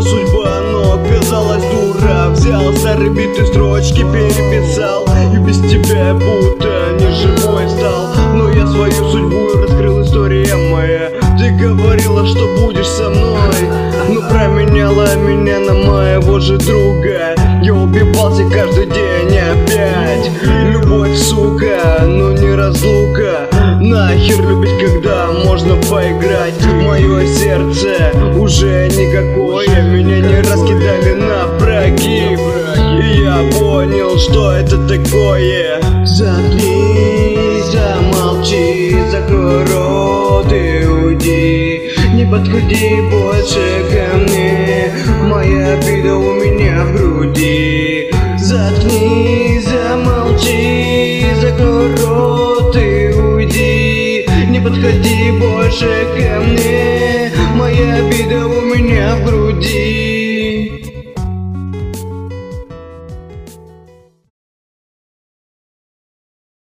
судьба, но оказалась дура. Взял старые биты, строчки переписал, и без тебя будто не живой стал. Но я свою судьбу раскрыл, история моя. Ты говорила, что будешь со мной, но променяла меня на моего же друга. Я убивался каждый день опять. Любовь, сука, но не разлука. Нахер любить, когда можно поиграть? Мое сердце уже никакое. Меня не раскидали на прогиб, и я понял, что это такое. Заткнись, замолчи, закрой рот и уйди. Не подходи больше ко мне, моя обида у меня в груди. Заткнись, замолчи, закрой рот и уйди. Не подходи больше ко мне, моя обида у меня в груди.